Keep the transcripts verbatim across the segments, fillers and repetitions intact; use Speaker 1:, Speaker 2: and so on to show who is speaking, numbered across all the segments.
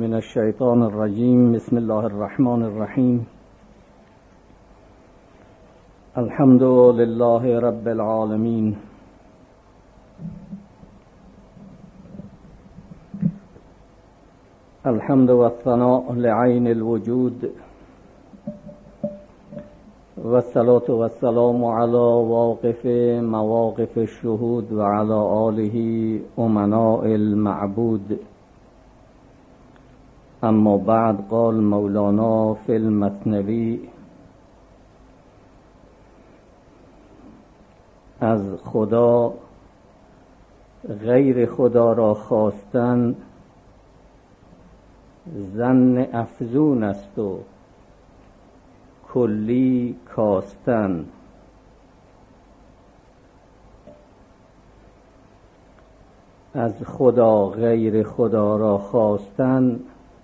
Speaker 1: من الشیطان الرجیم. بسم الله الرحمن الرحیم. الحمد لله رب العالمین. الحمد والثناء لعین الوجود والصلاة والسلام على واقف مواقف الشهود وعلى آله أمناء المعبود. اما بعد، قال مولانا في المثنوی: از خدا غیر خدا را خواستن ظن افزون است و کلی کاستن. از خدا غیر خدا را خواستن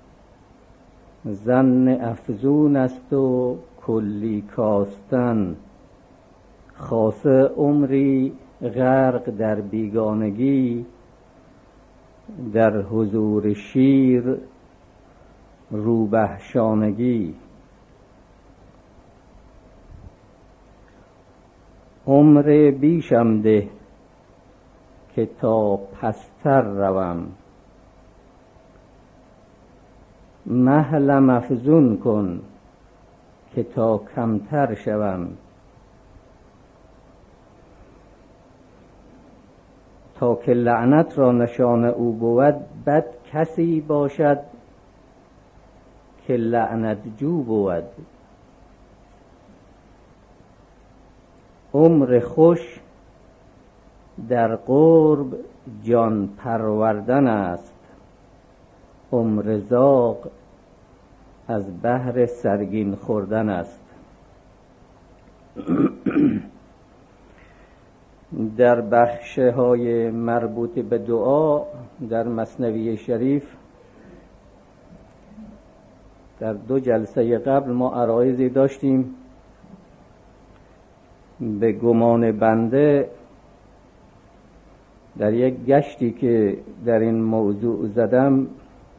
Speaker 1: ظن افزون است و کلی کاستن. خاصه عمری غرق در بیگانگی، در حضور شیر روبه شانگی. عمر بیشم ده که تا پستر روم، مهلم افزون کن که تا کمتر شوم. تا که لعنت را نشان او بود، بد کسی باشد که لعنت جو بود. عمر خوش در قرب جان پروردن است، عمر زاغ از بهر سرگین خوردن است. در بخش های مربوط به دعا در مثنوی شریف در دو جلسه قبل ما عرایضی داشتیم. به گمان بنده در یک گشتی که در این موضوع زدم،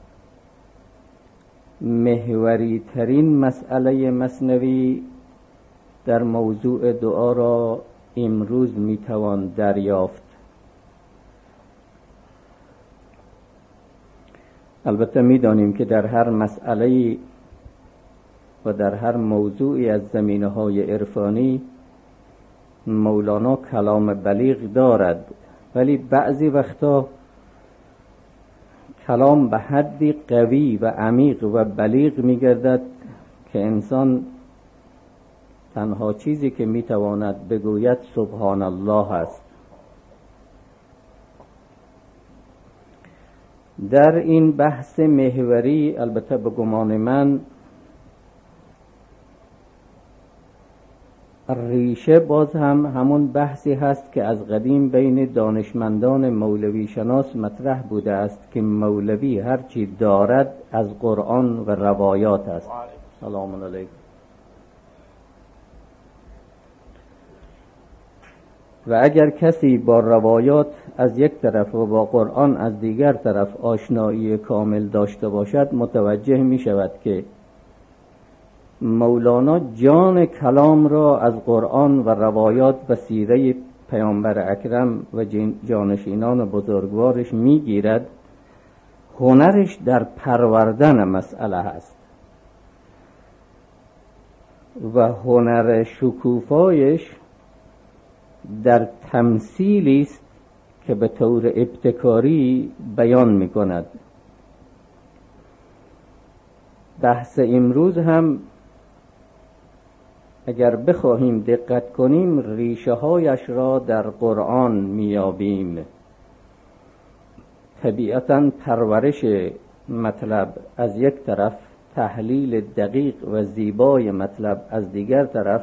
Speaker 1: محوری ترین مسئله مثنوی در موضوع دعا را امروز میتوان دریافت. البته میدانیم که در هر مسئله و در هر موضوعی از زمینه های عرفانی مولانا کلام بلیغ دارد، ولی بعضی وقتا کلام به حدی قوی و عمیق و بلیغ میگردد که انسان تنها چیزی که میتواند بگوید سبحان الله است. در این بحث محوری البته به گمان من ریشه باز هم همون بحثی هست که از قدیم بین دانشمندان مولوی شناس مطرح بوده است که مولوی هرچی دارد از قرآن و روایات است. سلام علیکم. و اگر کسی با روایات از یک طرف و با قرآن از دیگر طرف آشنایی کامل داشته باشد، متوجه می شود که مولانا جان کلام را از قرآن و روایات و سیره پیامبر اکرم و جانشینان بزرگوارش می گیرد. هنرش در پروردن مسئله هست و هنر شکوفایش در تمثیلی است که به طور ابتکاری بیان می کند. بحث امروز هم اگر بخواهیم دقت کنیم ریشه هایش را در قرآن میابیم. طبیعتاً پرورش مطلب از یک طرف، تحلیل دقیق و زیبای مطلب از دیگر طرف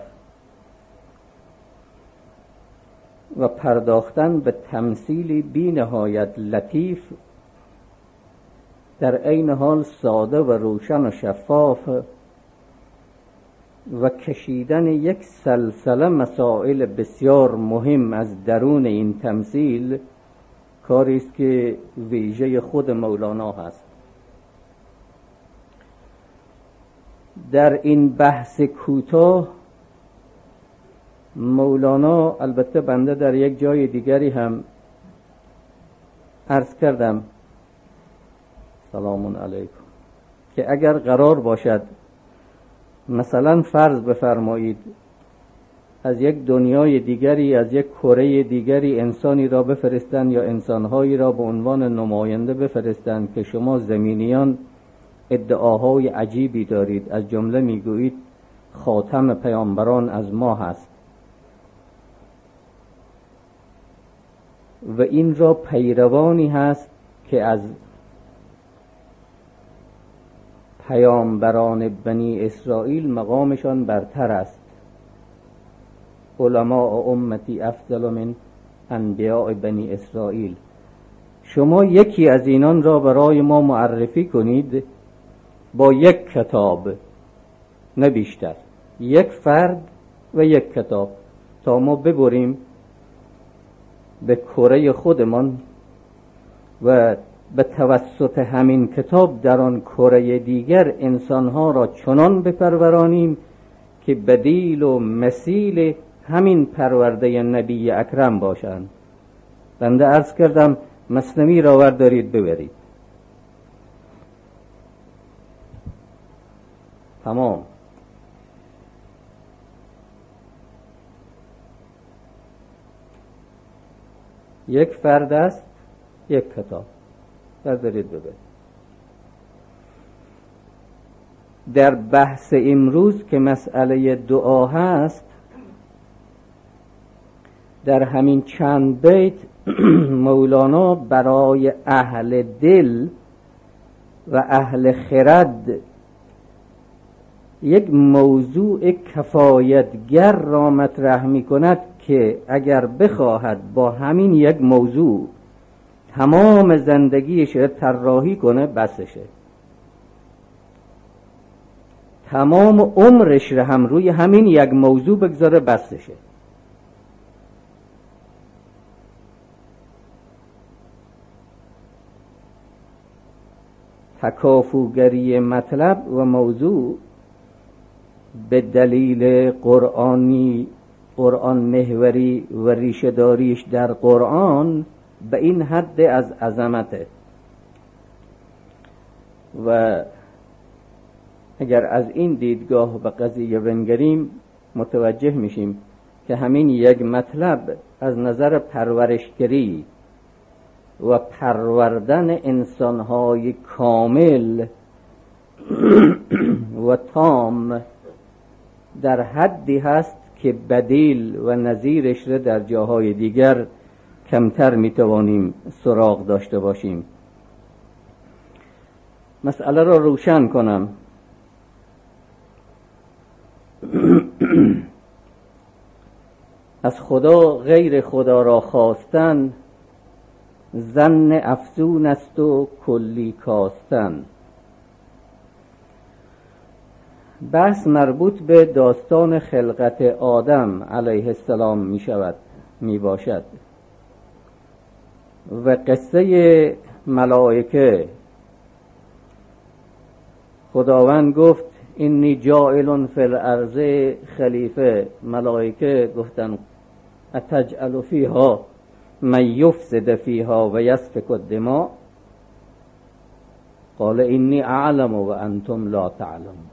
Speaker 1: و پرداختن به تمثیلی بی نهایت لطیف، در عین حال ساده و روشن و شفاف، و کشیدن یک سلسله مسائل بسیار مهم از درون این تمثیل کاری است که ویژه خود مولانا هست. در این بحث کوتاه مولانا، البته بنده در یک جای دیگری هم عرض کردم سلام علیکم، که اگر قرار باشد مثلا فرض بفرمایید از یک دنیای دیگری، از یک کره دیگری انسانی را بفرستند یا انسانهایی را به عنوان نماینده بفرستند که شما زمینیان ادعاهای عجیبی دارید، از جمله میگویید خاتم پیامبران از ما هست و این را پیروانی هست که از پیامبران بنی اسرائیل مقامشان برتر است، علماء امتی افضل من انبیاء بنی اسرائیل. شما یکی از اینان را برای ما معرفی کنید با یک کتاب، نه بیشتر، یک فرد و یک کتاب، تا ما ببریم به کره خودمان و به توسط همین کتاب در آن کره دیگر انسانها را چنان بپرورانیم که بدیل و مثیل همین پرورده نبی اکرم باشند. بنده عرض کردم مثنوی را وردارید ببرید، تمام. یک فرد است، یک کتاب، بردارید ببرید. در بحث امروز که مسئله دعا هست، در همین چند بیت مولانا برای اهل دل و اهل خرد یک موضوع کفایتگر را مطرح می کند که اگر بخواهد با همین یک موضوع تمام زندگیش را طراحی کنه بسشه، تمام عمرش را هم روی همین یک موضوع بگذاره بسشه. تکافوگری مطلب و موضوع به دلیل قرآنی، قرآن محوری و ریشه داریش در قرآن به این حد از عظمته. و اگر از این دیدگاه به قضیه بنگریم متوجه میشیم که همین یک مطلب از نظر پرورشگری و پروردن انسانهای کامل و تام در حدی هست که بدیل و نظیرش را در جاهای دیگر کمتر میتوانیم سراغ داشته باشیم. مسئله را روشن کنم. از خدا غیر خدا را خواستن ظن افزون است و کلی کاستن. بحث مربوط به داستان خلقت آدم علیه السلام می شود، می باشد، و قصه ملائکه. خداوند گفت اینی جاعل فی الارض خلیفه. ملائکه گفتن اتجعل فیها من یفسد فیها و یسفک الدماء قال اینی اعلم و انتم لا تعلمون.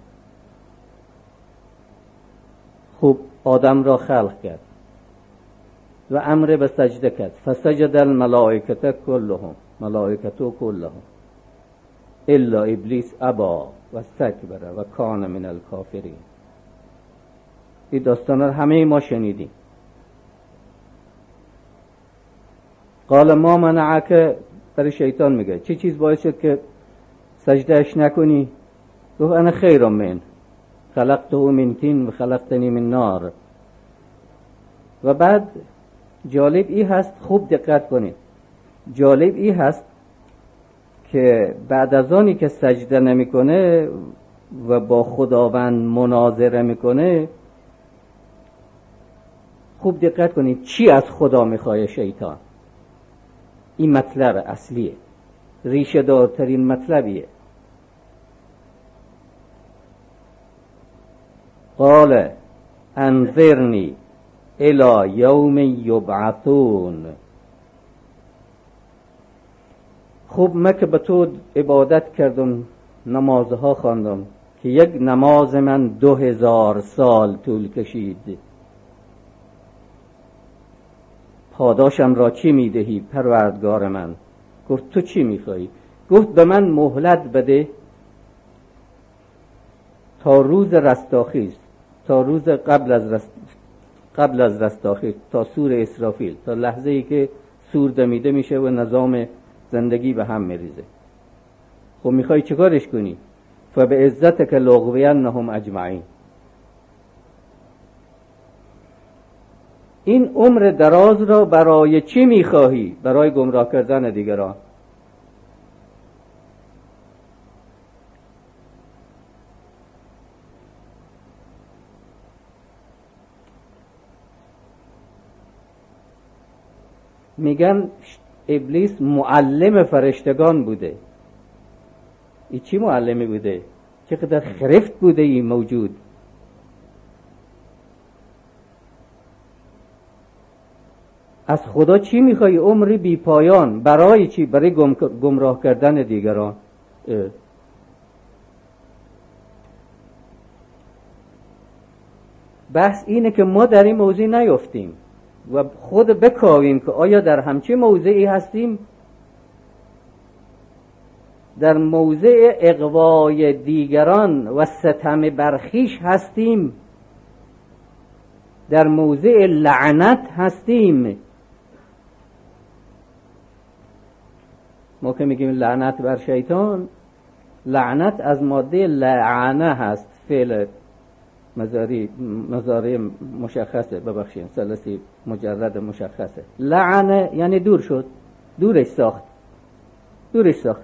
Speaker 1: خوب آدم را خلق کرد و امر به سجده کرد. فسجد الملائکه کلهم، ملائکتو کلهم الا ابلیس ابا و استکبر و کان من الکافرین. این داستان را همه ما شنیدیم. قال ما منعک، برای شیطان میگه چه چیز باعث شد که سجدهش نکنی؟ گفت انا خیر من خلقته من طین و خلقتنی من نار. و بعد جالب ای هست، خوب دقت کنید، جالب ای هست که بعد از آنی که سجده نمیکنه و با خداوند مناظره میکنه، خوب دقت کنید چی از خدا میخواه شیطان. این مطلب اصلیه، ریشه دارترین مطلبیه. قال انظرنی الی یوم یبعثون. خب من که به تو عبادت کردم، نمازها خواندم که یک نماز من دو هزار سال طول کشید، پاداشم را چی میدهی پروردگار من؟ گفت تو چی میخوایی؟ گفت به من مهلت بده تا روز رستاخیز، تا روز قبل از رست... قبل از رستاخیز، تا سور اسرافیل، تا لحظه ای که سور دمیده میشه و نظام زندگی به هم میریزه. خب میخوای چیکارش کنی؟ فبعزتک لأغوینهم اجمعین. این عمر دراز را برای چی میخواهی؟ برای گمراه کردن دیگران. میگن ابلیس معلم فرشتگان بوده. این چی معلمی بوده؟ چقدر خرفت بوده این موجود. از خدا چی میخوای؟ عمری بی پایان. برای چی؟ برای گم... گمراه کردن دیگران. اه. بحث اینه که ما در این موضوع نیفتیم و خود بکاویم که آیا در همچین موضعی هستیم؟ در موضع اغوای دیگران و ستم برخیش هستیم؟ در موضع لعنت هستیم؟ ما که میگیم لعنت بر شیطان، لعنت از ماده لعنه هست، فعل مضارع مضارع مشخصه، ببخشید ثلاثی مجرد مشخصه. لعنه یعنی دور شد، دورش ساخت، دورش ساخت.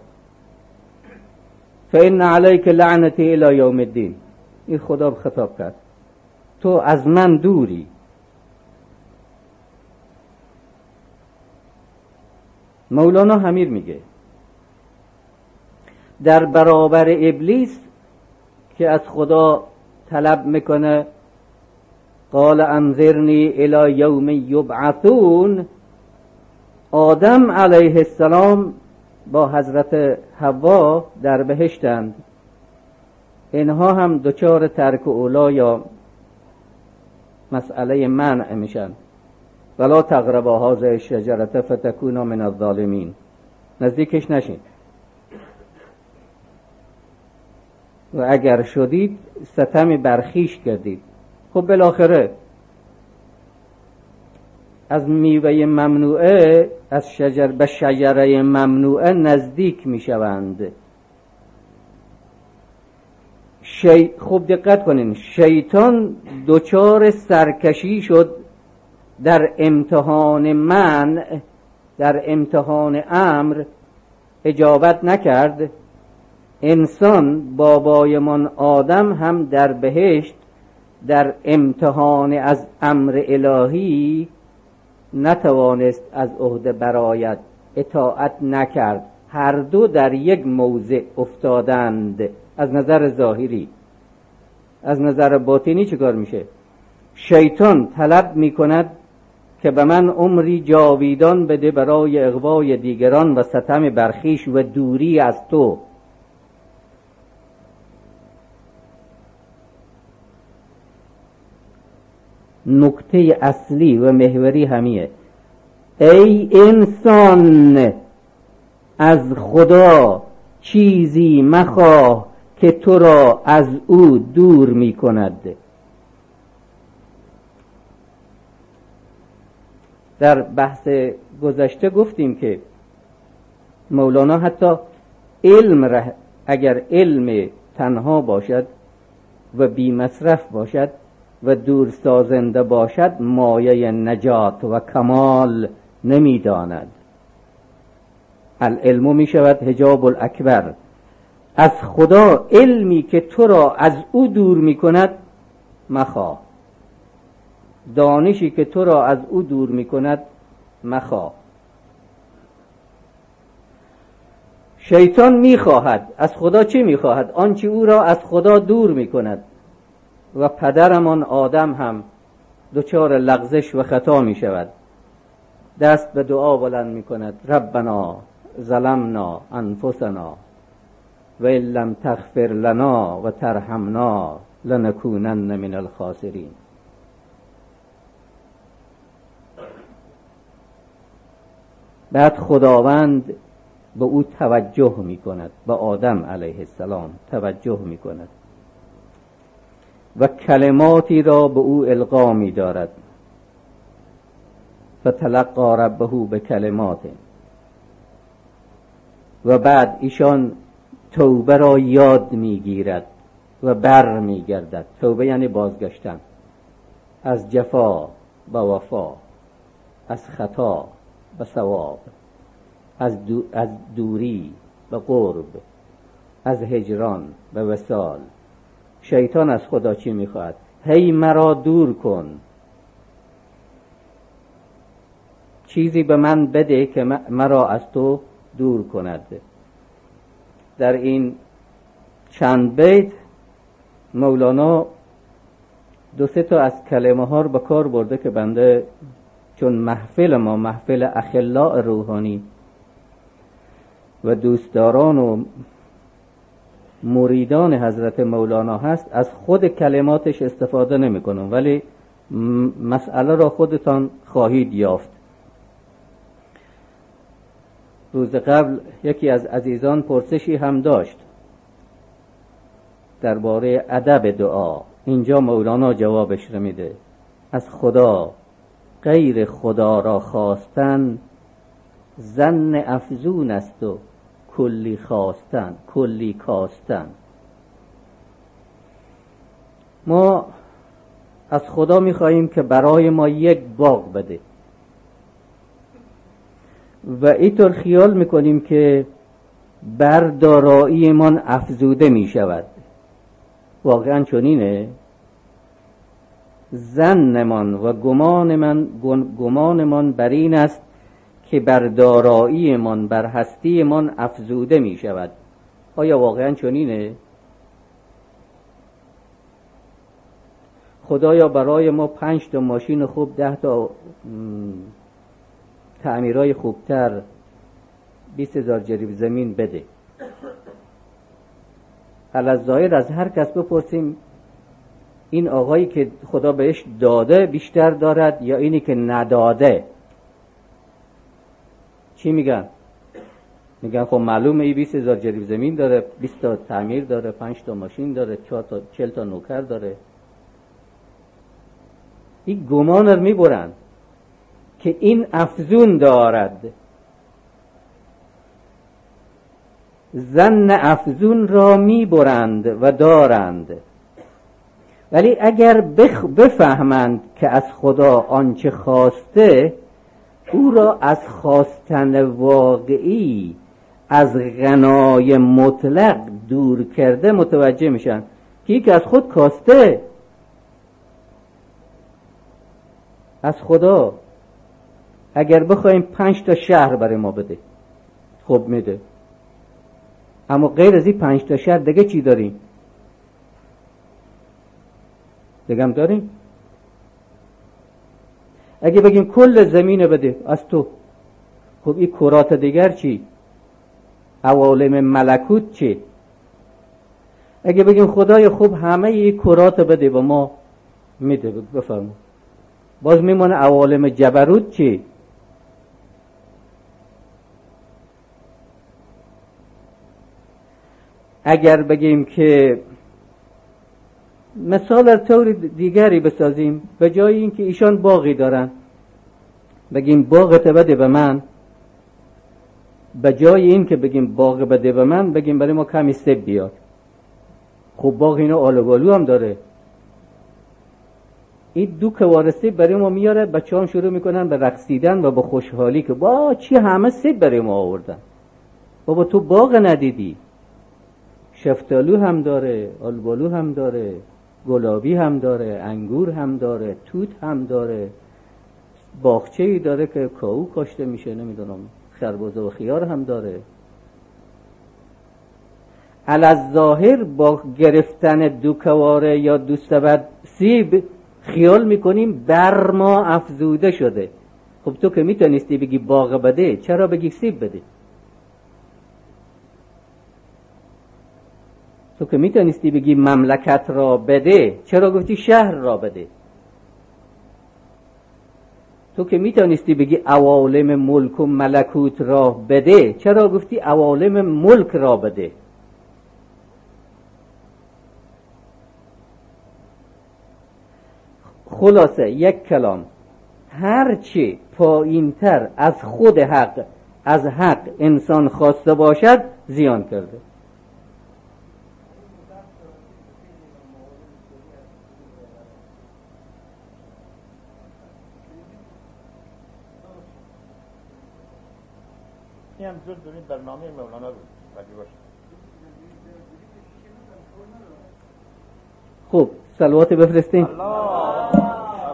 Speaker 1: فإن علیک لعنتی الی یوم الدین. این خدا خطاب کرد، تو از من دوری. مولانا همین میگه در برابر ابلیس که از خدا طلب میکنه قال انظرنی الی یوم یبعثون، آدم علیه السلام با حضرت حوا در بهشتند. اینها هم دچار ترک اولا یا مسئله منع میشن. ولا تقربا هذه الشجرة فتکونا من الظالمین. نزدیکش نشین و اگر شدید ستم برخیش کردید. خب بالاخره از میوه ممنوعه، از شجر به شجره ممنوعه نزدیک میشوند. شی... خوب دقت کنین، شیطان دچار سرکشی شد در امتحان منع، در امتحان امر اجابت نکرد. انسان بابایمان آدم هم در بهشت در امتحان از امر الهی نتوانست از عهده برآید، اطاعت نکرد. هر دو در یک موضع افتادند از نظر ظاهری. از نظر باطنی چیکار میشه؟ شیطان طلب میکند که به من عمری جاویدان بده برای اغوای دیگران و ستم برخیش و دوری از تو. نکته اصلی و محوری همیه، ای انسان از خدا چیزی مخواه که تو را از او دور می کند. در بحث گذشته گفتیم که مولانا حتی علم را اگر علم تنها باشد و بی مصرف باشد و دور سازنده باشد مایه نجات و کمال نمی داند. العلم می شود حجاب الاکبر. از خدا علمی که تو را از او دور می کند مخواه، دانشی که تو را از او دور می کند مخواه. شیطان می خواهد از خدا چی می خواهد؟ آنچه او را از خدا دور می کند. و پدرمان آدم هم دچار لغزش و خطا می شود. دست به دعا بلند می کند: ربنا ظلمنا انفسنا و ان لم تغفر لنا و ترحمنا لنکونن من الخاسرین. بعد خداوند به او توجه می کند، به آدم علیه السلام توجه می کند و کلماتی را به او القا می دارد. فتلقی ربه به کلمات. و بعد ایشان توبه را یاد می گیرد و بر می گردد. توبه یعنی بازگشتن از جفا به وفا، از خطا به صواب، از, دو از دوری به قرب، از هجران به وصال. شیطان از خدا چی میخواهد؟ هی مرا دور کن، چیزی به من بده که مرا از تو دور کند. در این چند بیت مولانا دو سه تا از کلمه ها رو به کار برده که بنده چون محفل ما محفل اخلاء روحانی و دوستداران و مریدان حضرت مولانا هست، از خود کلماتش استفاده نمی کنم، ولی مسئله را خودتان خواهید یافت. روز قبل یکی از عزیزان پرسشی هم داشت درباره ادب دعا. اینجا مولانا جوابش رو میده: از خدا غیر خدا را خواستن ظن افزون است و کلی خواستن کلی کاستن. ما از خدا میخواییم که برای ما یک باغ بده و اینطور خیال میکنیم که بر داراییمان افزوده میشود. واقعا چنینه؟ ظنمان و گمانمان گمانمان بر این است که بر داراییمان، بر هستیمان افزوده می شود. آیا واقعا چنینه؟ خدایا برای ما پنج تا ماشین خوب، ده تا تعمیرای خوبتر، بیست هزار جریب زمین بده. الظاهر از هر کس بپرسیم این آقایی که خدا بهش داده بیشتر دارد یا اینی که نداده؟ چی میگن؟ میگن خب معلومه ای بیست هزار جریب زمین داره، بیست تا تعمیر داره، پنج تا ماشین داره، چهار تا چهل تا نوکر داره. این گمان رو میبرن که این افزون دارد. ظن افزون را میبرند و دارند، ولی اگر بخ بفهمند که از خدا آنچه خواسته او را از خواستن واقعی، از غنای مطلق دور کرده، متوجه میشن که یک از خود کاسته، از خدا. اگر بخوایم پنج تا شهر برای ما بده، خب میده، اما غیر از این پنج تا شهر دیگه چی داریم؟ دیگه هم داریم؟ اگه بگیم کل زمین بده از تو، خب این کرات دیگر چی؟ عوالم ملکوت چی؟ اگه بگیم خدای خوب همه این کرات بده و ما میده، بفرمون، باز میمونه عوالم جبروت چی؟ اگر بگیم که مثال از طور دیگری بسازیم، به جای اینکه ایشان باغی دارن بگیم باغت بده به من، به جای این که بگیم باغ بده به من بگیم برای ما کمی سب بیار. خب باغ اینا آلوگالو هم داره. این دو کوارسه برای ما میاره، بچه هم شروع میکنن به رقصیدن و به خوشحالی که با چی همه سب برای ما آوردن. بابا تو باغ ندیدی؟ شفتالو هم داره، آلوگالو هم داره، گلابی هم داره، انگور هم داره، توت هم داره، باغچه‌ای داره که کاهو کاشته میشه، نمیدونم خربزه و خیار هم داره. الظاهر با گرفتن دو کواره یا دو سبد سیب خیال میکنیم بر ما افزوده شده. خب تو که میتونستی بگی باغ بده، چرا بگی سیب بده؟ تو که میتونستی بگی مملکت را بده، چرا گفتی شهر را بده؟ تو که میتونستی بگی عوالم ملک و ملکوت را بده، چرا گفتی عوالم ملک را بده؟ خلاصه یک کلام، هرچی پایینتر از خود حق، از حق انسان خواسته باشد زیان کرده.
Speaker 2: این هم جز دونید برنامه مولانا بود بگی باشه.
Speaker 1: خب صلوات بفرستین.
Speaker 2: الله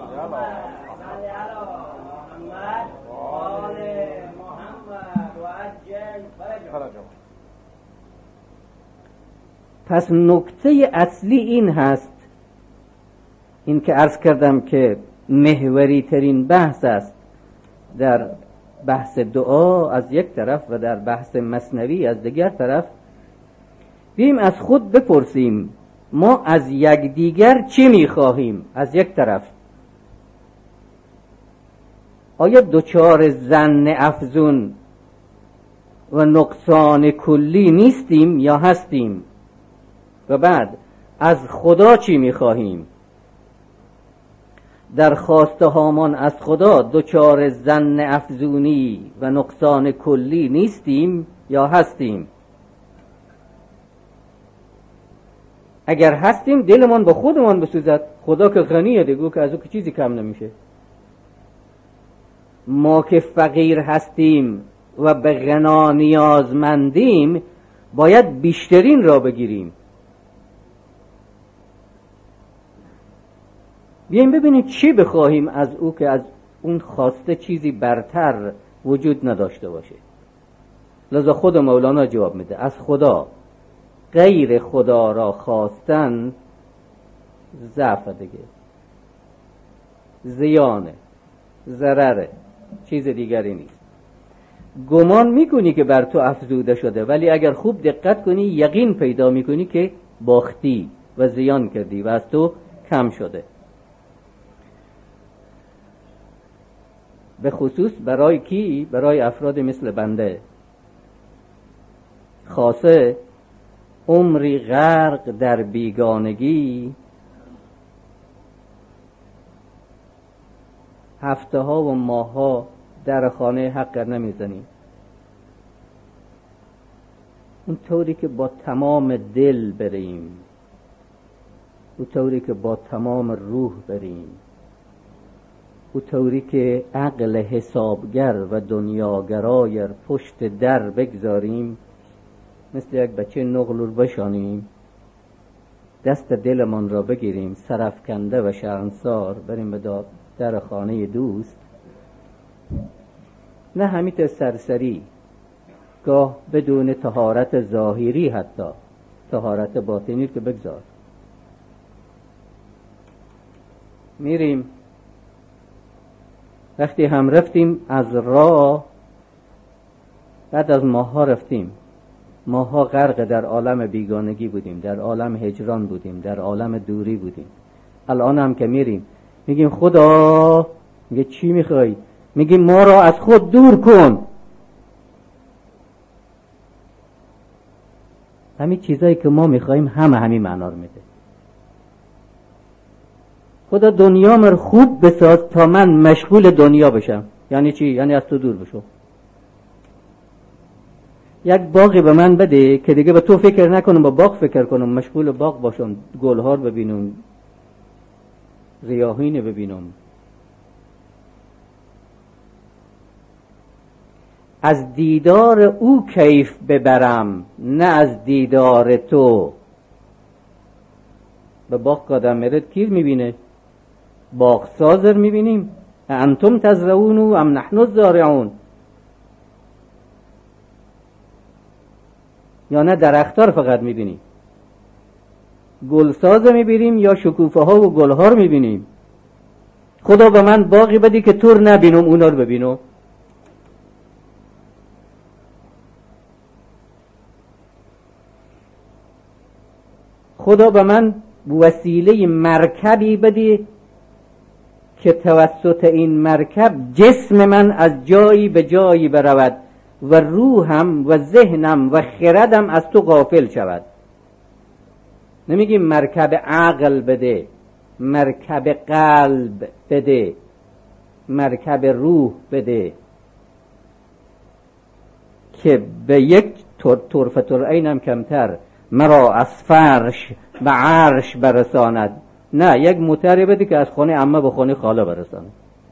Speaker 1: پس نکته اصلی این هست، این که عرض کردم که محوری ترین بحث است در بحث دعا از یک طرف و در بحث مثنوی از دیگر طرف، بیم از خود بپرسیم ما از یکدیگر چی میخواهیم؟ از یک طرف آیا دچار ظن افزون و نقصان کلی نیستیم یا هستیم؟ و بعد از خدا چی میخواهیم؟ در خواسته هامان از خدا دچار ظن افزونی و نقصان کلی نیستیم یا هستیم؟ اگر هستیم دلمان با خودمان بسوزد، خدا که غنیه دیگه که از او که چیزی کم نمیشه. ما که فقیر هستیم و به غنا نیازمندیم باید بیشترین را بگیریم. بیاییم ببینیم چی بخواهیم از او که از اون خواسته چیزی برتر وجود نداشته باشه. لذا خود مولانا جواب میده از خدا، غیر خدا را خواستن ضعف دیگه، زیانه، ضرره، چیز دیگری نیست. گمان میکنی که بر تو افزوده شده، ولی اگر خوب دقت کنی یقین پیدا میکنی که باختی و زیان کردی و از تو کم شده. به خصوص برای کی؟ برای افراد مثل بنده، خاصه عمری غرق در بیگانگی، هفته ها و ماه ها در خانه حق نمیزنیم. اون طوری که با تمام دل بریم، اون طوری که با تمام روح بریم، اون طوری که عقل حسابگر و دنیاگرای پشت در بگذاریم، مثل یک بچه نقل رو بشانیم، دست دلمان را بگیریم، سرفکنده و شرمسار بریم به در خانه دوست، نه همیت سرسری، گاه بدون طهارت ظاهری، حتی طهارت باطنی که بگذار. میریم، وقتی هم رفتیم از راه، بعد از ماها رفتیم، ماها غرق در عالم بیگانگی بودیم، در عالم هجران بودیم، در عالم دوری بودیم. الان هم که میریم میگیم خدا، میگه چی میخوای؟ میگیم ما را از خود دور کن. همین چیزایی که ما میخواییم همه همین معنا رو میده. خدا دنیا مر خوب بساز تا من مشغول دنیا بشم. یعنی چی؟ یعنی از تو دور بشم. یک باغی به من بده که دیگه به تو فکر نکنم، با باغ فکر کنم، مشغول باغ باشم، گلها رو ببینم، ریاحین ببینم. از دیدار او کیف ببرم، نه از دیدار تو. به باغ قدم میرد کیر میبینه؟ باغ سازر میبینیم. انتم تزرعون ام نحن الزارعون. یا نه درختار فقط میبینیم؟ گلساز میبینیم یا شکوفه ها و گلها رو میبینیم؟ خدا به من باقی بدی که تور نبینم اونا رو ببینم. خدا به من وسیله مرکبی بدی که توسط این مرکب جسم من از جایی به جایی برود و روحم و ذهنم و خردم از تو غافل شود. نمیگیم مرکب عقل بده، مرکب قلب بده، مرکب روح بده که به یک طرفه العین کمتر مرا از فرش و عرش برساند. نه، یک موتری بده که از خونه عمه به خونه خاله برساند.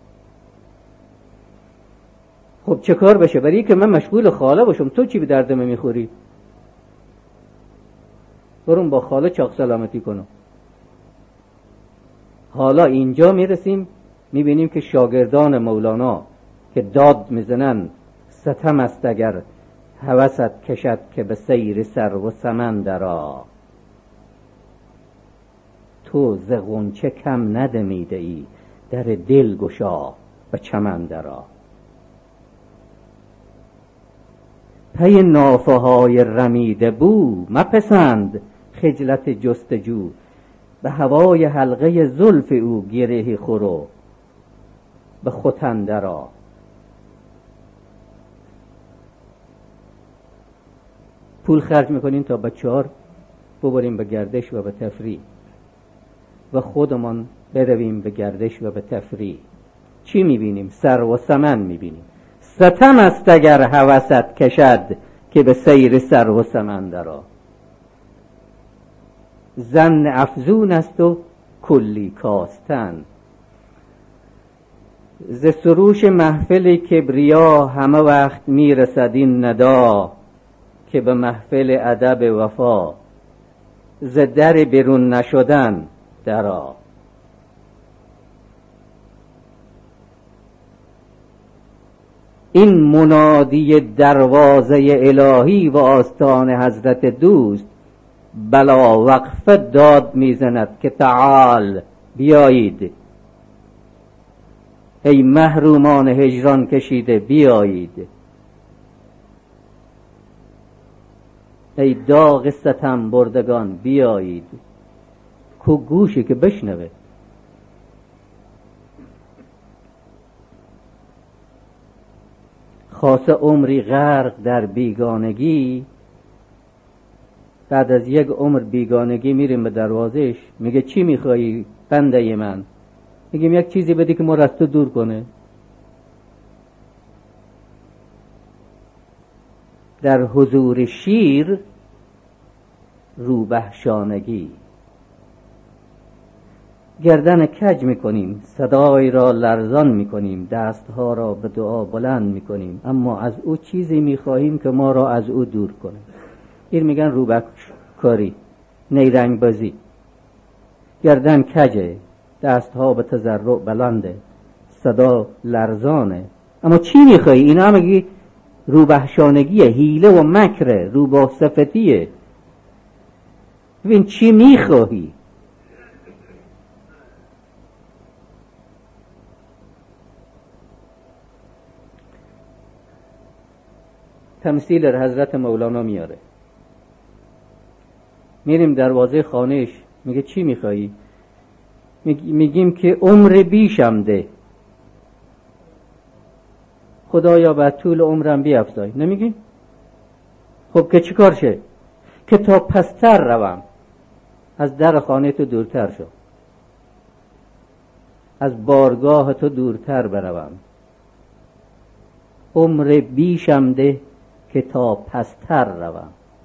Speaker 1: خب چه کار بشه؟ برای که من مشغول خاله باشم، تو چی به دردم میخوری؟ برون با خاله چاق سلامتی کنم. حالا اینجا میرسیم میبینیم که شاگردان مولانا که داد میزنن ستم است اگر هوست کشد که به سیر سر و سمن درآ. تو ز غنچه کم ندمیده ای در دل گشا و چمن درآ. پی نافه های رمیده بو مپسند خجلت جستجو. به هوای حلقه زلف او گره خورو به ختن درآ. پول خرج میکنین تا بچه‌ها ببریم به گردش و به تفریح و خودمان برویم به گردش و به تفریح. چی میبینیم؟ سر و سمن میبینیم. ستم است اگر هوست کشد که به سیر سر و سمن درآ. ظن افزون است و کلی کاستن. ز سروش محفل کبریا همه وقت میرسد این ندا که به محفل ادب وفا ز در بیرون نشدن درآ. این منادی دروازه الهی و آستان حضرت دوست بلا وقفه داد میزند که تعال بیایید، ای محرومان هجران کشیده بیایید، ای داغ ستم بردگان بیایید. کو گوشی که بشنوه. خاصه عمری غرق در بیگانگی، بعد از یک عمر بیگانگی میریم به دروازش، میگه چی میخوایی بنده من؟ میگیم یک چیزی بدی که ما را از تو دور کنه. در حضور شیر روبه شانگی. گردن کج میکنیم، صدای را لرزان میکنیم، دستها را به دعا بلند میکنیم، اما از او چیزی میخواهیم که ما را از او دور کنه. این میگن روبه کاری، نیرنگ بازی. گردن کجه، دستها به تضرع بلنده، صدا لرزانه، اما چی میخوایی؟ اینا میگی روبه شانگیه، حیله و مکره، روبه صفتیه. ببین چی میخواهی؟ تمثیل حضرت مولانا میاره. میریم دروازه خانهش، میگه چی میخوایی؟ میگیم که عمر بیشم ده، خدایا بر طول عمرم بیفزای. نمیگیم؟ خب که چی کار شه؟ که تا پستر روم، از در خانه تو دورتر شو، از بارگاه تو دورتر بروم. عمر بیشم ده که تا پستر روم.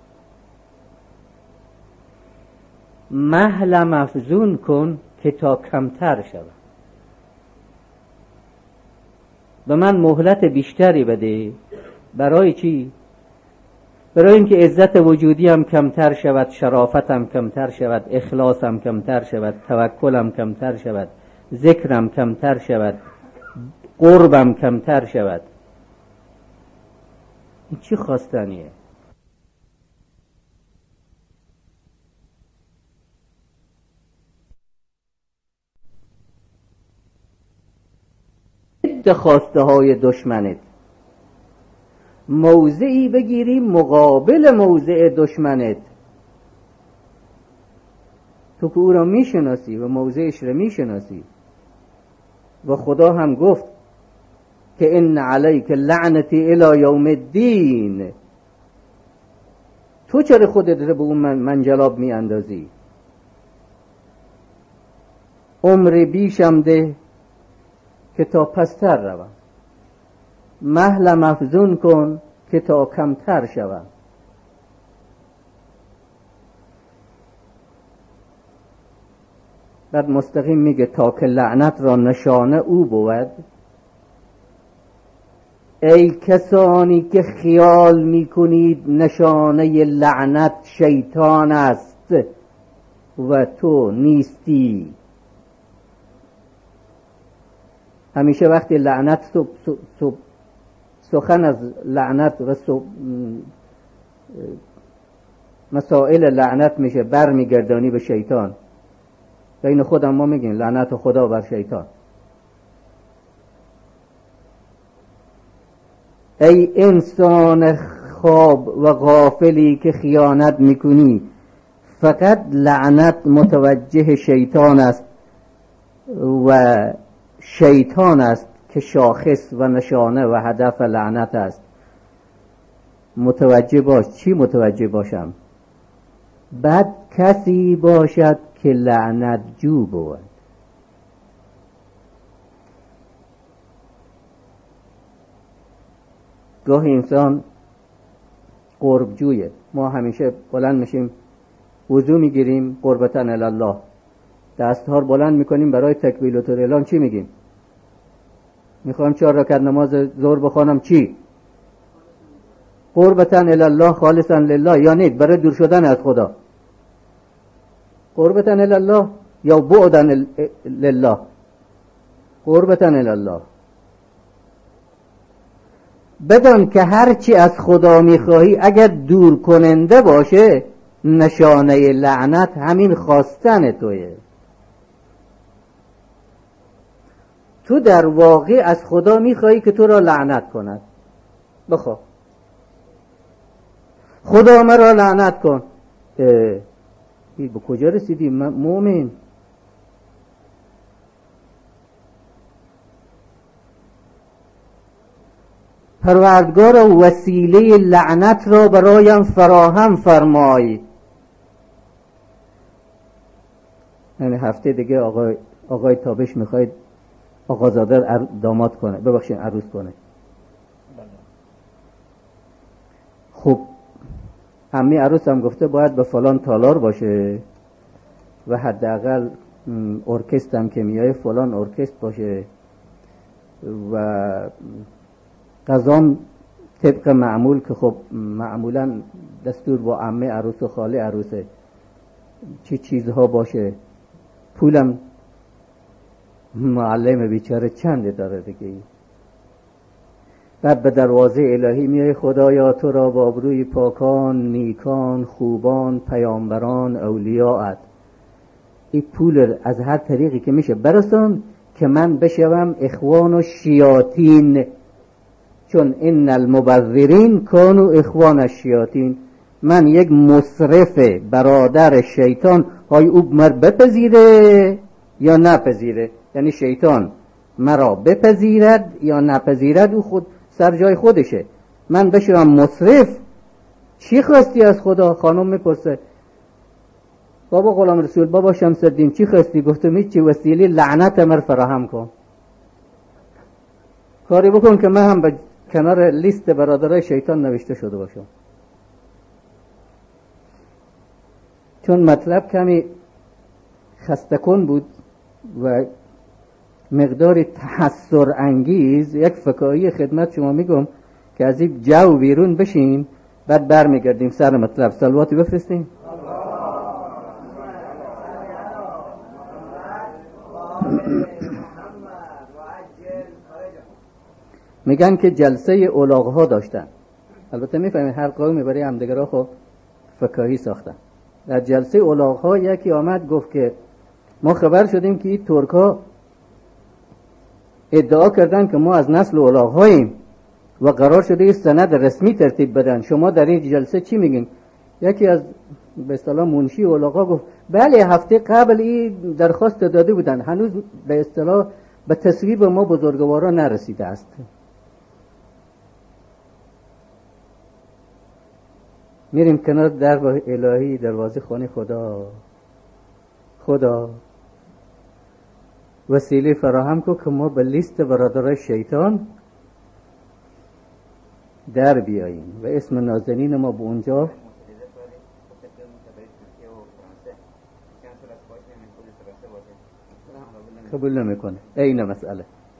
Speaker 1: مهلم افزون کن که تا کمتر شوم. به من مهلت بیشتری بده. برای چی؟ برای اینکه عزت وجودیم کمتر شود، شرافتم کمتر شود، اخلاصم کمتر شود، توکلم کمتر شود، ذکرم کمتر شود، قربم کمتر شود. این چی خواستنیه؟ ضد خواسته های دشمنت، موضعی بگیری مقابل موضع دشمنت. تو که او را میشناسی و موضعش را میشناسی و خدا هم گفت که ان علیک لعنتی الی یوم الدین، تو چرا خودت رو به اون منجلاب می اندازی؟ عمر بیشم ده که تا پستر روم، مهلم افزون کن که تا کمتر شوم. بعد مستقیم میگه تا که لعنت را نشانه او بود. ای کسانی که خیال میکنید نشانه لعنت شیطان است و تو نیستی. همیشه وقتی لعنت سب سب سب سخن از لعنت و سب مسائل لعنت میشه برمیگردانی به شیطان. بین خودم ما میگیم لعنت خدا بر شیطان. ای انسان خواب و غافلی که خیانت میکنی، فقط لعنت متوجه شیطان است و شیطان است که شاخص و نشانه و هدف لعنت است. متوجه باش. چی متوجه باشم؟ بد کسی باشد که لعنت جو بود. گاهی انسان قرب جویه. ما همیشه بلند میشیم وضو میگیریم قربتاً الله، دستها رو بلند میکنیم برای تکبیرات الاعلام. چی میگیم؟ میخوام چهار رکعت نماز ظهر بخوانم. چی؟ قربتاً الله خالصاً لله، یعنی برای دور شدن از خدا. قربتاً الله یا بعداً لله. قربتاً الله. بدان که هرچی از خدا میخواهی اگر دور کننده باشه، نشانه لعنت همین خواستن تویه. تو در واقع از خدا میخواهی که تو را لعنت کند. بخواه خدا مرا لعنت کن. اه به کجا رسیدی مومن؟ پروردگار وسیله لعنت را برایم فراهم فرمای. یعنی هفته دیگه آقای آقای تابش میخواید آقازاده داماد کنه، ببخشید عروس کنه. خب عمی عروس هم گفته باید به فلان تالار باشه و حداقل ارکستر هم که میای فلان ارکستر باشه و قضام طبق معمول که خب معمولا دستور با عمه عروس و خاله عروسه چی چیزها باشه. پولم معلم بیچاره چنده داره دیگه. بعد به دروازه الهی میای خدایا تو را با ابروی پاکان، نیکان، خوبان، پیامبران، اولیاءت این پول از هر طریقی که میشه برسان که من بشوم اخوان و شیاطین، چون ان المبذرین کانوا اخوان الشیاطین. من یک مصرف برادر شیطان، های او مر بپذیره یا نپذیره، یعنی شیطان مرا بپذیرد یا نپذیرد او خود سر جای خودشه. من بشم مصرف. چی خواستی از خدا؟ خانم میپرسه بابا غلام رسول، بابا شمس الدین چی خواستی؟ گفتم هیچ چی، وسیله لعنت مر فراهم کن. کاری بکن که من هم به کنار لیست برادرای شیطان نوشته شده باشم. چون مطلب کمی خسته کن بود و مقداری تحسر انگیز، یک فکاهی خدمت شما میگم که از این جو بیرون بشیم بعد برمیگردیم سر مطلب. صلواتی بفرستیم. میگن که جلسه اولاغ‌ها داشتن. البته میفهمید هر قومی برای همدیگرها خب فکاهی ساختن. در جلسه اولاغ‌ها یکی آمد گفت که ما خبر شدیم که این ترک‌ها ادعا کردن که ما از نسل اولاغ‌هاییم و قرار شده یه سند رسمی ترتیب بدن. شما در این جلسه چی میگین؟ یکی از به اصطلاح منشی اولاغ‌ها گفت بله هفته قبل این درخواست داده بودن، هنوز به اصطلاح به تصویب ما بزرگوارا نرسیده است. میریم کنار در الهی، دروازه خانه خدا. خدا وسیله فراهم کو که ما به لیست برادرای شیطان در بیاییم و اسم نازنین ما به اونجا قبول نمیکنه. این مسئله.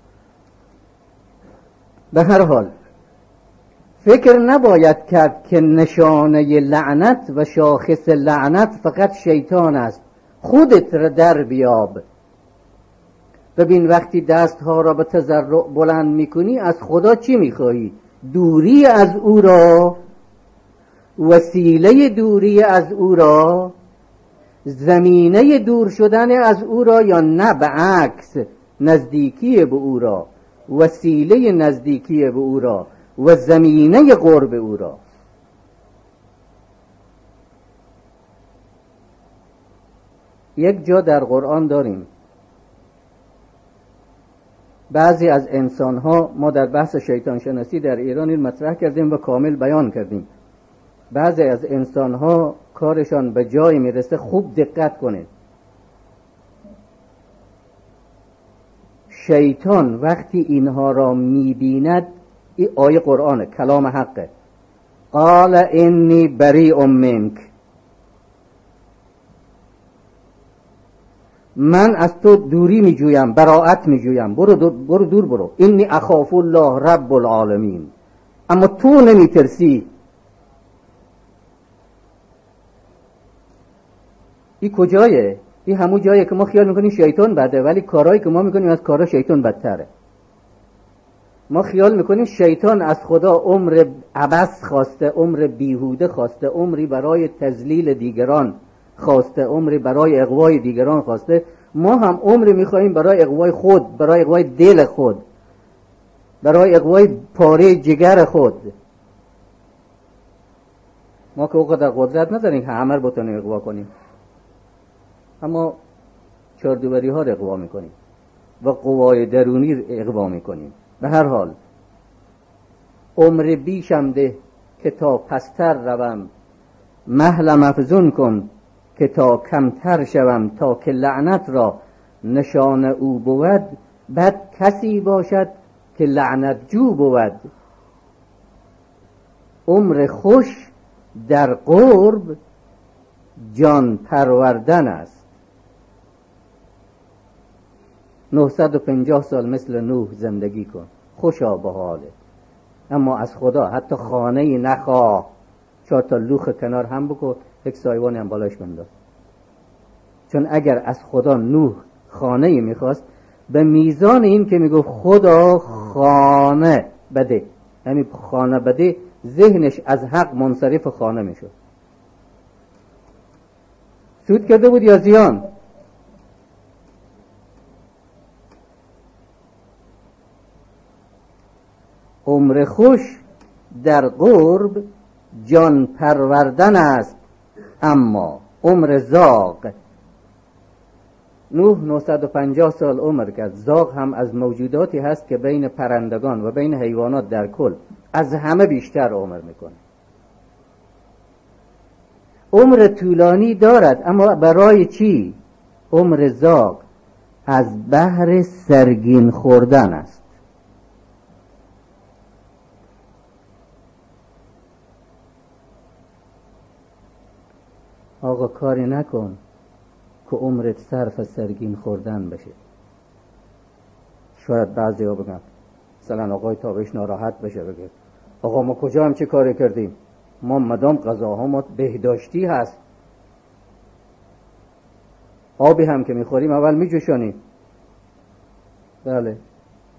Speaker 1: به هر حال فکر نباید کرد که نشانه لعنت و شاخص لعنت فقط شیطان است. خودت را در بیاب. ببین وقتی دستها را به تضرع بلند میکنی از خدا چی میخواهی؟ دوری از او را، وسیله دوری از او را، زمینه دور شدن از او را، یا نه به عکس نزدیکی به او را، وسیله نزدیکی به او را و زمینه قرب او را. یک جا در قرآن داریم بعضی از انسان‌ها، ما در بحث شیطان شناسی در ایران این مطرح کردیم و کامل بیان کردیم، بعضی از انسان‌ها کارشان به جای میرسه، خوب دقت کنید، شیطان وقتی اینها را میبیند، این آیه قرآنه، کلام حقه، قال انی بریء منک، من از تو دوری میجویم، براءت میجویم، برو دور برو دور برو، انی اخاف الله رب العالمین. اما تو نمیترسی. این کجایه؟ این همون جایه که ما خیال میکنیم شیطان بده، ولی کارهایی که ما میکنیم از کارها شیطان بدتره. ما خیال میکنیم شیطان از خدا عمر عبث خواسته، عمر بیهوده خواسته، عمری برای تذلیل دیگران خواسته، عمری برای اغوای دیگران خواسته. ما هم عمری میخواییم برای اغوای خود، برای اغوای دل خود، برای اغوای پاره جگر خود. ما که اوقات در قدرت نداریم که همه رو بتونیم اغوا کنیم، اما چاردوبری ها رو اغوا میکنیم و قوای درونی رو اغوا میکنیم. به هر حال عمر بیشم ده که تا پستر روم، مهلم افزون کن که تا کمتر شوم، تا که لعنت را نشان او بود، بد کسی باشد که لعنت جو بود. عمر خوش در قرب جان پروردن است. نهصد و پنجاه سال مثل نوح زندگی کن، خوشا به حاله، اما از خدا حتی خانه‌ای نخواه، چهار تا لوخ کنار هم بکن، یک سایوانی هم بالاش بنداز. چون اگر از خدا نوح خانه‌ای میخواست، به میزان این که میگفت خدا خانه بده، یعنی خانه بده، ذهنش از حق منصرف خانه میشد. سود کرده بود یا زیان؟ عمر خوش در قرب جان پروردن است، اما عمر زاغ. نوح نهصد و پنجاه سال عمر کرد. زاغ هم از موجوداتی هست که بین پرندگان و بین حیوانات در کل از همه بیشتر عمر میکنه. عمر طولانی دارد، اما برای چی؟ عمر زاغ از بهر سرگین خوردن است. آقا کاری نکن که عمرت صرف سرگین خوردن بشه. شاید بعضی ها بگن، مثلا آقای تابش ناراحت بشه، بگه آقا ما کجا هم چه کاری کردیم؟ ما مدام غذاها ما بهداشتی هست، آبی هم که میخوریم اول میجوشانیم. بله.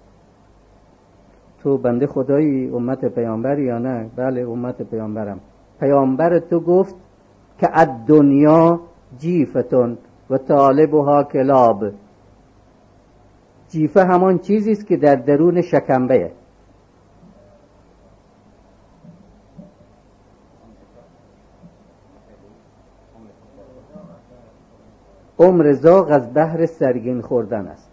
Speaker 1: تو بنده خدایی، امت پیامبری یا نه؟ بله امت پیامبرم. پیامبر تو گفت که الدنیا جیفتون و طالبها کلاب. جیفه همان چیزی است که در درون شکمبه. عمر زاغ از بحر سرگین خوردن است.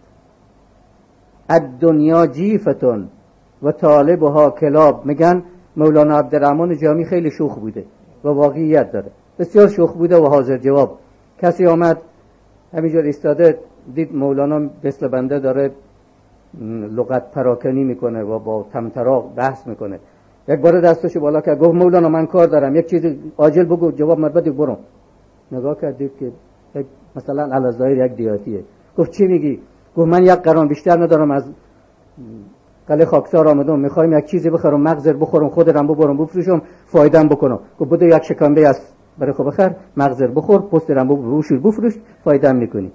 Speaker 1: الدنیا جیفتون و طالبها کلاب. میگن مولانا عبدالرحمن جامی خیلی شوخ بوده و واقعیت داره، بسیار شوخ بوده و حاضر جواب. کسی آمد همینجور ایستاده، دید مولانا مثل بنده داره لغت پراکنی میکنه و با تمطراق بحث میکنه، یک بار دستشو بالا کرد گفت مولانا من کار دارم، یک چیز عاجل بگو، جواب مد بده برو. نگاه کرد دید که مثلا علازایر یک دیاتیه. گفت چی میگی؟ گفت من یک قران بیشتر ندارم، از قلعه خاکسار آمدم، میخوایم یک چیزی بخرم، مغزر بخورم، خودم ببرم بفروشم فایده‌ام بکنم. گفت بده یک شکمبه از برای خود بخر، مغزر بخور، پوسترم بفروش بفروش، فایده‌ام میکنی.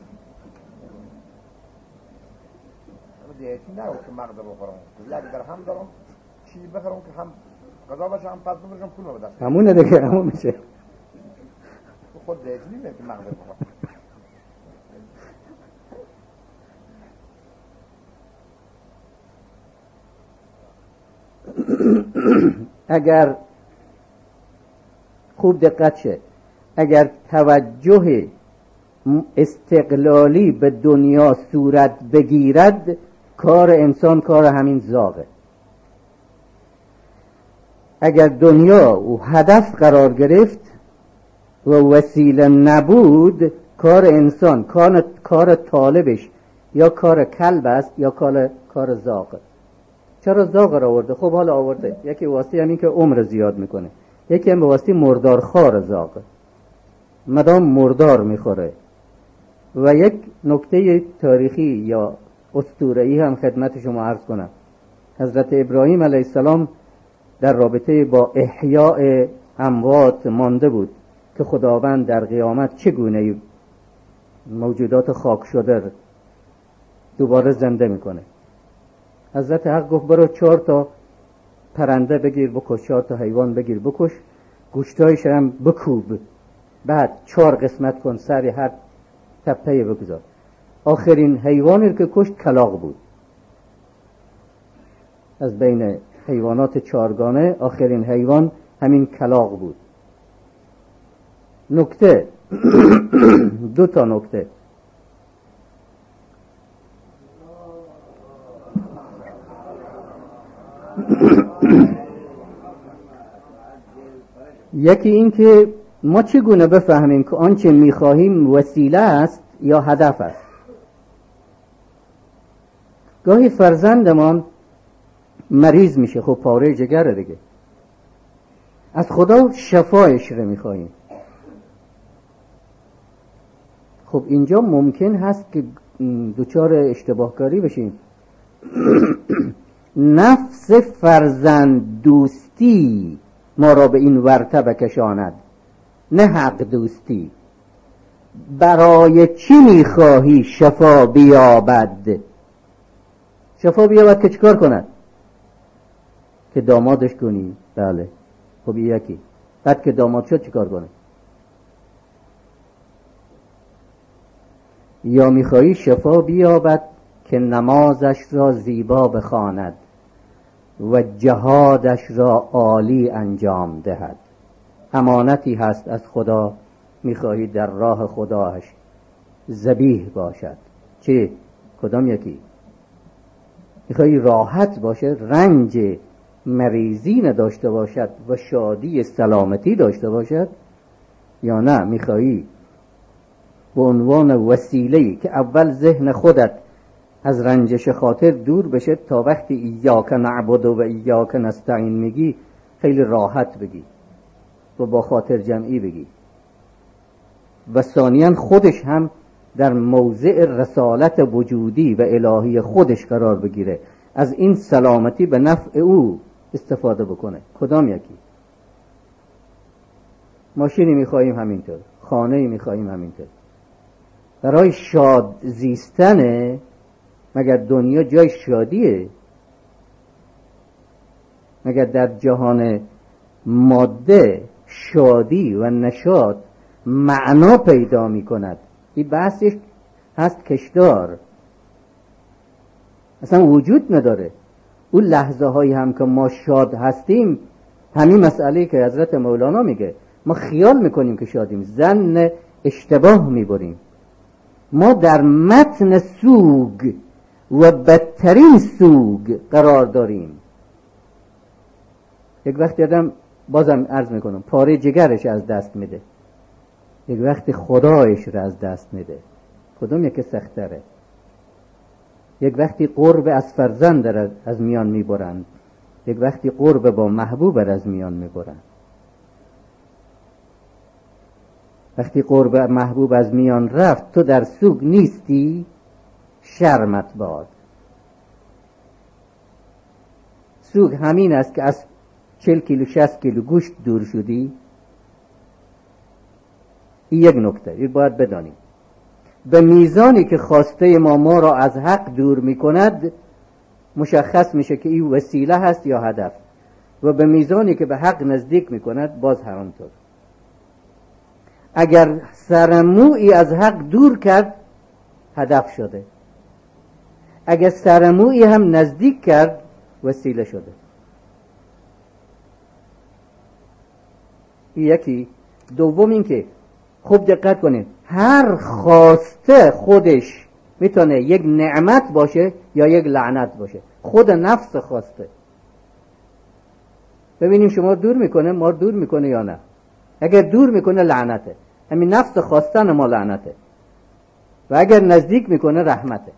Speaker 2: دیگه نه که مغز بخورم، یک درهم دارم چی بخرم که هم غذا باشه هم پس بفروشم پول رو بدم.
Speaker 1: همونه دیگه، همون میشه.
Speaker 2: خود دیگه نیست که مغز بخورم.
Speaker 1: اگر خوب دقت شه، اگر توجه استقلالی به دنیا صورت بگیرد، کار انسان کار همین زاغه. اگر دنیا و هدف قرار گرفت و وسیله نبود، کار انسان کار, کار طالبش یا کار کلب است یا کار, کار زاغه. چرا زاغ را آورده؟ خب حالا آورده، یکی واسطه همین که عمر زیاد میکنه، یکی هم به واسطه مردار خار زاغه، مدام مردار میخوره. و یک نکته تاریخی یا اسطوره‌ای هم خدمت شما عرض کنم. حضرت ابراهیم علیه السلام در رابطه با احیاء اموات مانده بود که خداوند در قیامت چگونه موجودات خاک شده دوباره زنده میکنه. حضرت حق گفت برو چهار تا پرنده بگیر بکش، چهار تا حیوان بگیر بکش، گوشتایش هم بکوب، بعد چهار قسمت کن، سر هر تپه بگذار. آخرین حیوانی که کشت کلاغ بود. از بین حیوانات چهارگانه آخرین حیوان همین کلاغ بود. نکته دو تا نکته. یکی این که ما چگونه بفهمیم که آنچه میخواهیم وسیله است یا هدف است. گاهی فرزندمان مریض میشه، خب پاره جگره دیگه، از خدا شفایش رو میخواهیم. خب اینجا ممکن هست که دوچار اشتباه کاری بشیم. نفس فرزند دوستی ما را به این ورطه بکشاند، نه حق دوستی. برای چی میخواهی شفا بیابد؟ شفا بیابد که چیکار کند؟ که دامادش کنی. بله خب یکی. بعد که داماد شد چیکار کنه؟ یا میخواهی شفا بیابد که نمازش را زیبا بخواند و جهادش را عالی انجام دهد. امانتی هست از خدا، میخواهی در راه خداش ذبیح باشد. چه؟ کدام یکی؟ میخواهی راحت باشه، رنج مریضی نداشته باشد و شادی سلامتی داشته باشد، یا نه میخواهی به عنوان وسیله‌ای که اول ذهن خودت از رنجش خاطر دور بشه تا وقتی ایاک نعبد و ایاک نستعین میگی خیلی راحت بگی و با خاطر جمعی بگی، و ثانیاً خودش هم در موضع رسالت وجودی و الهی خودش قرار بگیره، از این سلامتی به نفع او استفاده بکنه. کدام یکی؟ ماشینی میخواییم همینطور، خانه‌ای میخواییم همینطور. برای شاد زیستن مگر دنیا جای شادیه؟ مگر در جهان ماده شادی و نشاط معنا پیدا می کند؟ این بحثش هست کشدار. اصلا وجود نداره. اون لحظه هایی هم که ما شاد هستیم، همین مسئله که حضرت مولانا میگه، ما خیال میکنیم که شادیم، ظن اشتباه میبریم. ما در متن سوگ و بدترین سوگ قرار داریم. یک وقتی آدم، بازم عرض میکنم، پاره جگرش از دست میده، یک وقتی خدایش را از دست میده. کدوم یکی سختره؟ یک وقتی قرب از فرزند را از میان میبرند، یک وقتی قرب با محبوب را از میان میبرند. وقتی قرب محبوب از میان رفت، تو در سوگ نیستی، شرمت باد. سوگ همین است که از چل کیلو شصت کیلو گوشت دور شدی. این یک نکته، این باید بدانیم. به میزانی که خواسته ما ما را از حق دور میکند، مشخص میشه که این وسیله هست یا هدف، و به میزانی که به حق نزدیک میکند باز همانطور. اگر سرمویی از حق دور کرد، هدف شده. اگر سرمویی هم نزدیک کرد، وسیله شده. یکی. دوم این که خوب دقت کنید، هر خواسته خودش میتونه یک نعمت باشه یا یک لعنت باشه. خود نفس خواسته، ببینیم شما دور میکنه، ما دور میکنه یا نه. اگر دور میکنه لعنته، همین نفس خواستن ما لعنته، و اگر نزدیک میکنه رحمته.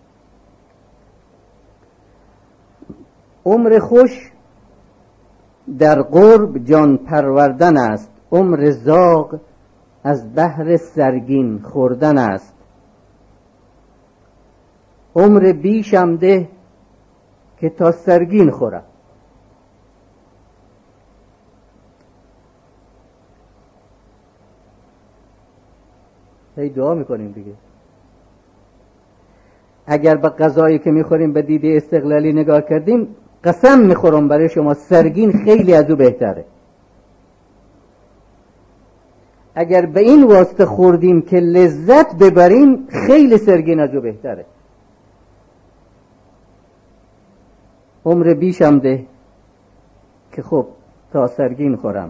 Speaker 1: عمر خوش در قرب جان پروردن است، عمر زاغ از بحر سرگین خوردن است. عمر بیشم ده که تا سرگین خورم. هی دعا میکنیم دیگه. اگر به غذایی که میخوریم به دیده استقلالی نگاه کردیم، قسم میخورم برای شما سرگین خیلی از او بهتره. اگر به این واسطه خوردیم که لذت ببریم، خیلی سرگین از او بهتره. عمر بیشم ده که خب تا سرگین خورم.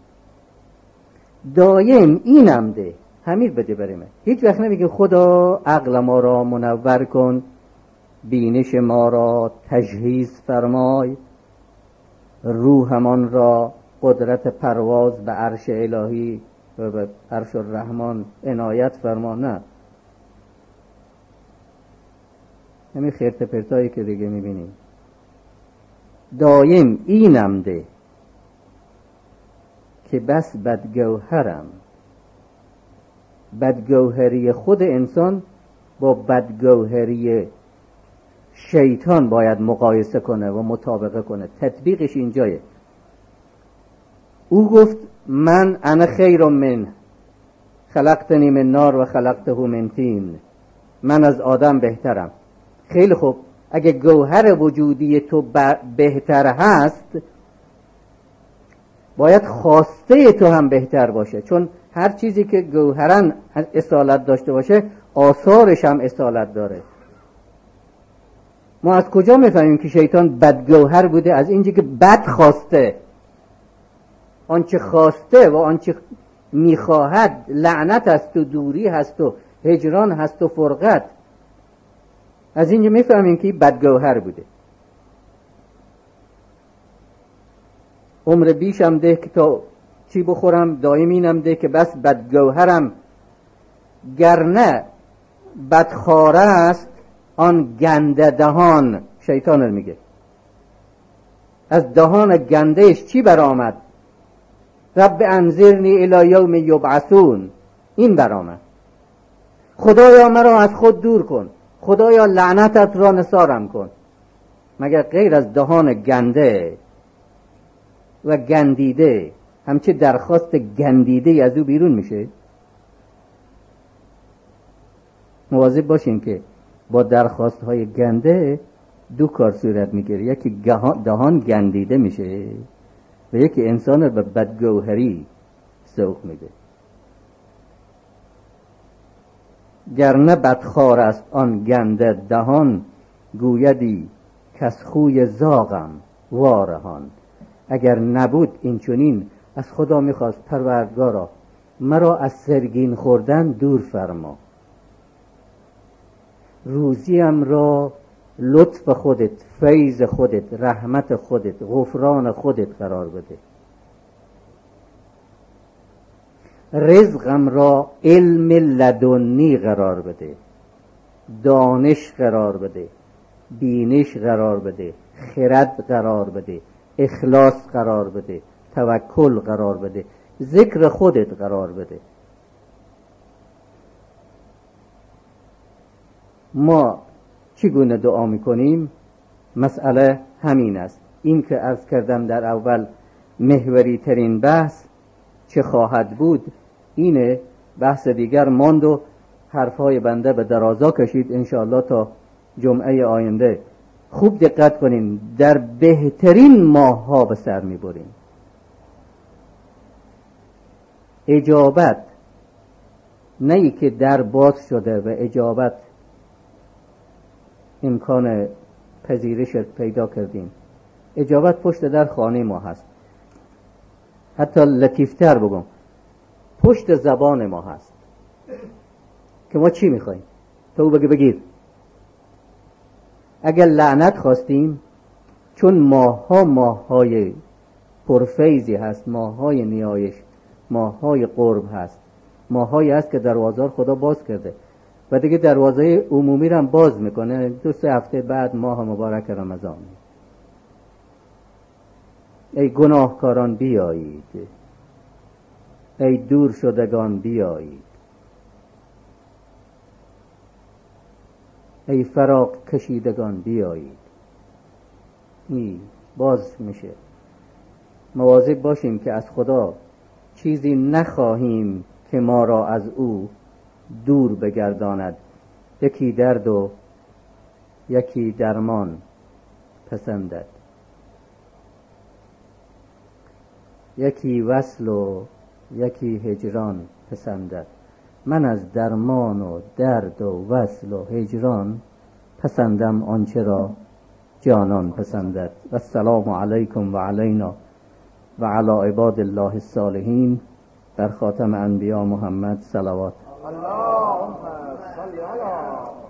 Speaker 1: دایم اینم ده، همین بده بریم. هیچ وقت نمیگه خدا عقل ما را منور کن، بینش ما را تجهیز فرمای، روحمان را قدرت پرواز به عرش الهی و به عرش الرحمن عنایت فرما. نه، همین خیرت پرتایی که دیگه میبینیم. دایم اینم ده که بس بدگوهرم. بدگوهری خود انسان با بدگوهری شیطان باید مقایسه کنه و مطابقه کنه. تطبیقش اینجایه. او گفت من انا خیر من خلقتنی من نار و خلقته من طین. من از آدم بهترم. خیلی خوب، اگه گوهر وجودی تو بهتر هست، باید خواسته تو هم بهتر باشه، چون هر چیزی که گوهرن اصالت داشته باشه، آثارش هم اصالت داره. ما از کجا میفهمیم که شیطان بدگوهر بوده؟ از اینجا که بد خواسته. آنچه خواسته و آنچه میخواهد لعنت هست و دوری هست و هجران هست و فرقت. از اینجا میفهمیم که بدگوهر بوده. عمر بیشم ده که تا چی بخورم، دائم اینم ده که بس بدگوهرم. گرنه بدخواره است آن گنده دهان. شیطان رو میگه از دهان گندهش چی برآمد؟ رب انذرنی الی یوم یبعثون. این برآمد. خدایا مرا از خود دور کن، خدایا لعنتت را نثارم کن. مگر غیر از دهان گنده و گندیده همچه درخواست گندیده از او بیرون میشه؟ مواظب باشین که با درخواست های گنده دو کار صورت میگیره. یکی دهان گندیده میشه و یکی انسان رو به بدگوهری سوق میده. گرنه بدخوار است آن گنده دهان گویدی کس خوی زاغم وارهان. اگر نبود این چنین از خدا میخواست پروردگارا مرا از سرگین خوردن دور فرما، روزیم را لطف خودت، فیض خودت، رحمت خودت، غفران خودت قرار بده. رزقم را علم لدنی قرار بده، دانش قرار بده، بینش قرار بده، خرد قرار بده، اخلاص قرار بده، توکل قرار بده، ذکر خودت قرار بده. ما چگونه دعا میکنیم؟ مسئله همین است. این که عرض کردم در اول محوری ترین بحث چه خواهد بود، اینه. بحث دیگر ماند و حرفهای بنده به درازا کشید. انشاءالله تا جمعه آینده خوب دقت کنین، در بهترین ماه ها به سر میبریم. اجابت نه ای که در باز شده و اجابت امکان پذیرش پیدا کردیم، اجابت پشت در خانه ما هست. حتی لطیفتر بگم، پشت زبان ما هست که ما چی میخواییم تو بگی بگیر. اگر لعنت خواستیم، چون ماها ماهای پرفیضی هست، ماهای نیایش، ماهای قرب هست، ماهایی هست که دروازه خدا باز کرده و دیگه دروازه عمومی رو هم باز میکنه. دو سه هفته بعد ماه مبارک رمضان. ای گناهکاران بیایید، ای دور شدگان بیایید، ای فراق کشیدگان بیایید. این باز میشه. مواظب باشیم که از خدا چیزی نخواهیم که ما را از او دور بگرداند. یکی درد و یکی درمان پسندد، یکی وصل و یکی هجران پسندد. من از درمان و درد و وصل و هجران پسندم آنچه را جانان پسندد. و السلام علیکم و علینا و علی عباد الله الصالحین. بر خاتم انبیا محمد صلوات.
Speaker 2: اللهم صل علی